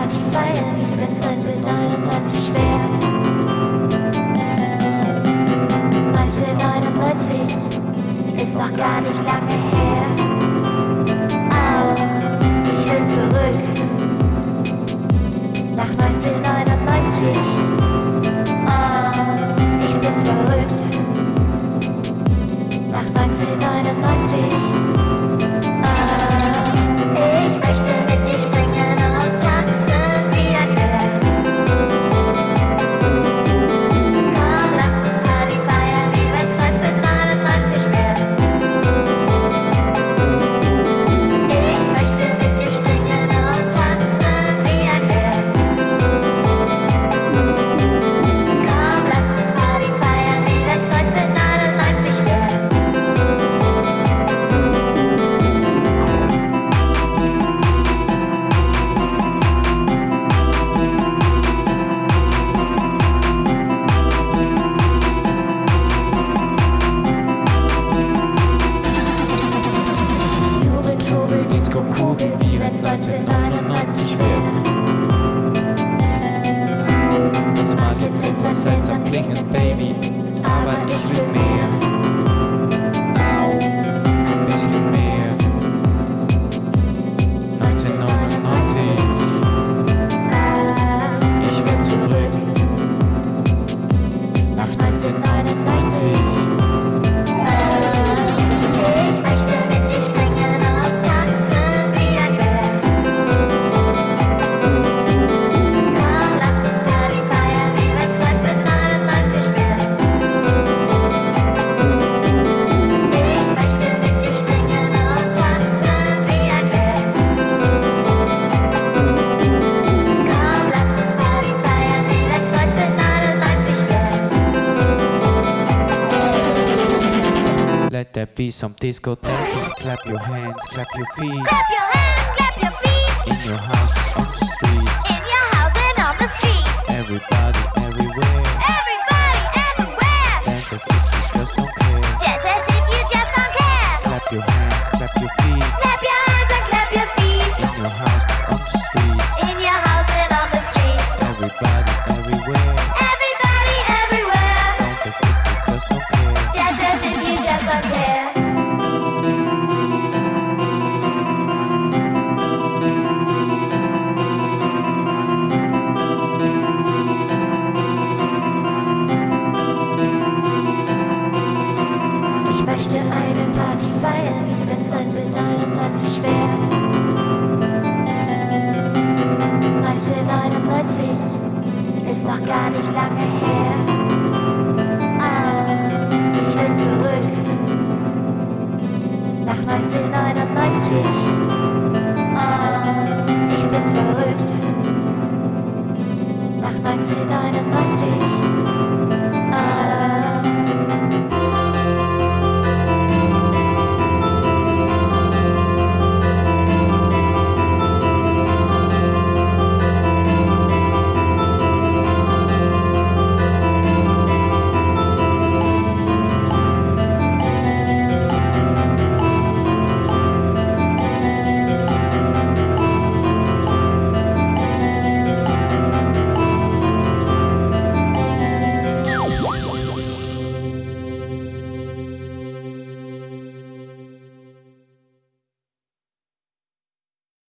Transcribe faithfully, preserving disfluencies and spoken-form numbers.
Party feiern, wie wenn's neunzehnhundertneunundneunzig wär. neunzehnhundertneunundneunzig ist noch gar nicht lange her. Au, ich will zurück nach neunzehnhundertneunzig. Oh, ich bin verrückt nach neunzehnhundertneunzig. Ich möchte mit dir springen und tanzen wie ein Bär. Komm, lass uns Party feiern, wie wenn's neunzehnhundertneunzig wär. Ich möchte mit dir springen und tanzen wie ein Bär. Komm, lass uns Party feiern, wie wenn's neunzehnhundertneunzig wär. Jubel, Trubel, Disco, Kugel, wie wenn's neunzehnhundertneunzig wär. Das mag jetzt etwas seltsam klingen, Baby, aber ich will mehr. Au, ein bisschen mehr. neunzehnhundertneunzig, ich will zurück nach neunzehnhundertneunzig. Ich möchte mit dir springen und tanzen wie ein Bär. Komm, lass uns Party feiern, wie wenn's neunzehnhundertneunzig wär. Ich möchte mit dir springen und tanzen wie ein Bär. Komm, lass uns Party feiern, wie wenn's neunzehnhundertneunzig wär. Let there be some disco dancing. Clap your hands, clap your feet. Clap your hands, clap your feet. In your house, on the street. In your house and on the street. Everybody, everywhere. Everybody, everywhere. Dance as if you just don't care. Dance as if you just don't care. Clap your hands, clap your feet. Clap your hands and clap your feet. In your house, on the street. In your house and on the street. Everybody, everywhere. Everybody, everywhere. Dance as if you just don't care. Dance as if you just don't care. Ich möchte eine Party feiern, wie wenn's neunzehnhundertneunundneunzig wär. neunzehnhundertneunzig ist noch gar nicht lange her. Ah, ich will zurück nach neunzehnhundertneunzig. Ah, ich bin verrückt nach neunzehnhundertneunzig.